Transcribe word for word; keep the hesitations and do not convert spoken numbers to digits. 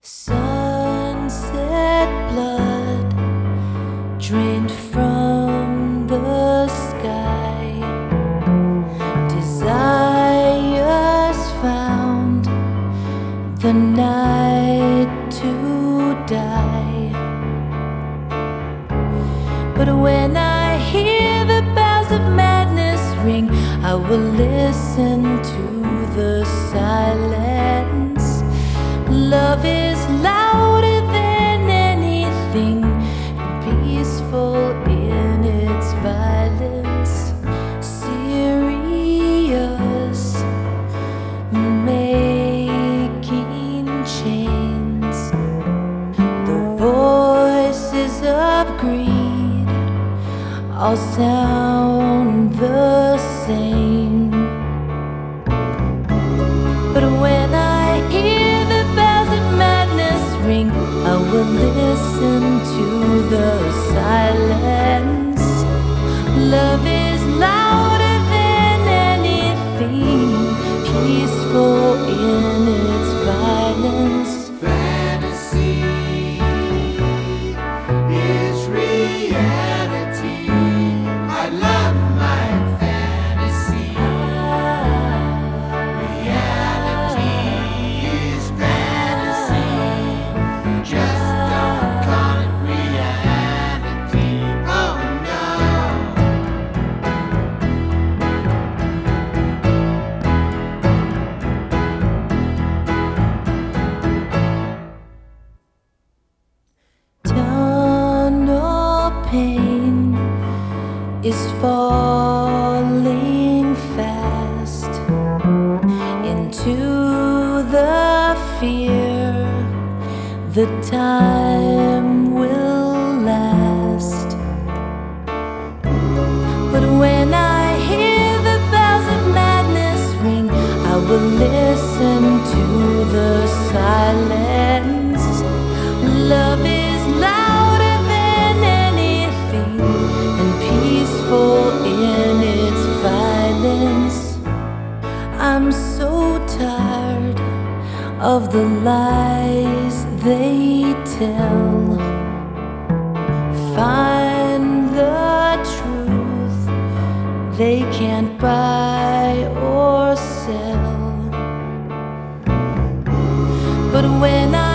Sunset blood drained from the sky. Desires found the night to die. But when I hear the bells of madness ring, I will listen to the silence. Love is louder than anything, peaceful in its violence, serious, making chains. The voices of greed all sound the same. But when I hear the bells of madness ring, I will listen to the silence. Love is louder than anything, peaceful in its violence. Fantasy is reality. I love my fantasy. Reality is fantasy. Just don't call it reality. Oh no. Tunnel pain is falling fast into the fear. The time will last. But when I hear the bells of madness ring, I will listen to the silence. Love is louder than anything, and peaceful in its violence. I'm so tired of the lies they tell. Find the truth they can't buy or sell. But when I